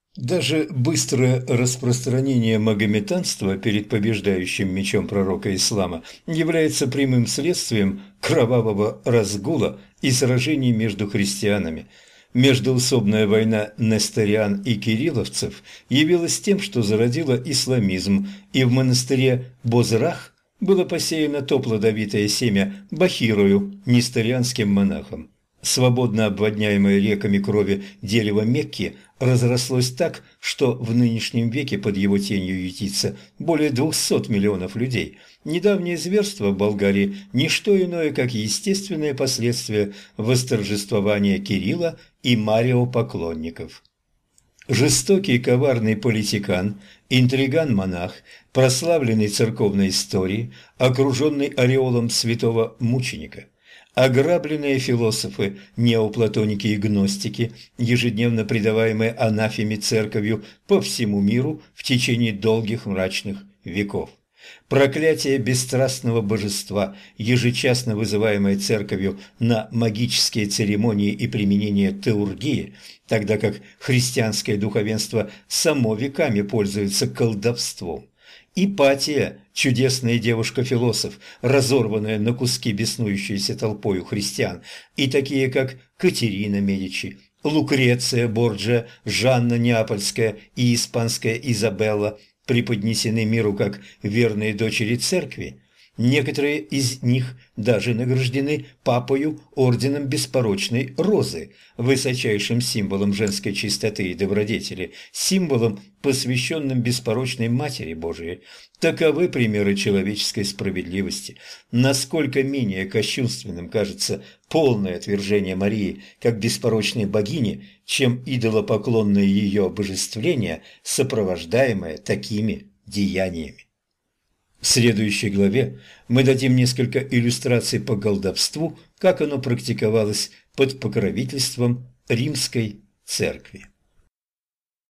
Даже быстрое распространение магометанства перед побеждающим мечом пророка ислама является прямым следствием кровавого разгула и сражений между христианами. Междоусобная война несториан и кирилловцев явилась тем, что зародила исламизм, и в монастыре Бозрах было посеяно то плодовитое семя бахирою, несторианским монахом. Свободно обводняемое реками крови дерево Мекки разрослось так, что в нынешнем веке под его тенью ютится более 200 миллионов людей. Недавнее зверство в Болгарии – не что иное, как естественное последствие восторжествования Кирилла и Марио поклонников. Жестокий и коварный политикан, интриган-монах, прославленный церковной историей, окруженный ореолом святого мученика. Ограбленные философы, неоплатоники и гностики, ежедневно предаваемые анафеме церковью по всему миру в течение долгих мрачных веков. Проклятие бесстрастного божества, ежечасно вызываемое церковью на магические церемонии и применение теургии, тогда как христианское духовенство само веками пользуется колдовством. Ипатия, чудесная девушка-философ, разорванная на куски беснующейся толпою христиан, и такие, как Катерина Медичи, Лукреция Борджиа, Жанна Неапольская и испанская Изабелла, преподнесены миру как верные дочери церкви. Некоторые из них даже награждены папою орденом беспорочной розы, высочайшим символом женской чистоты и добродетели, символом, посвященным беспорочной Матери Божией. Таковы примеры человеческой справедливости. Насколько менее кощунственным кажется полное отвержение Марии как беспорочной богини, чем идолопоклонное ее обожествление, сопровождаемое такими деяниями. В следующей главе мы дадим несколько иллюстраций по колдовству, как оно практиковалось под покровительством Римской Церкви.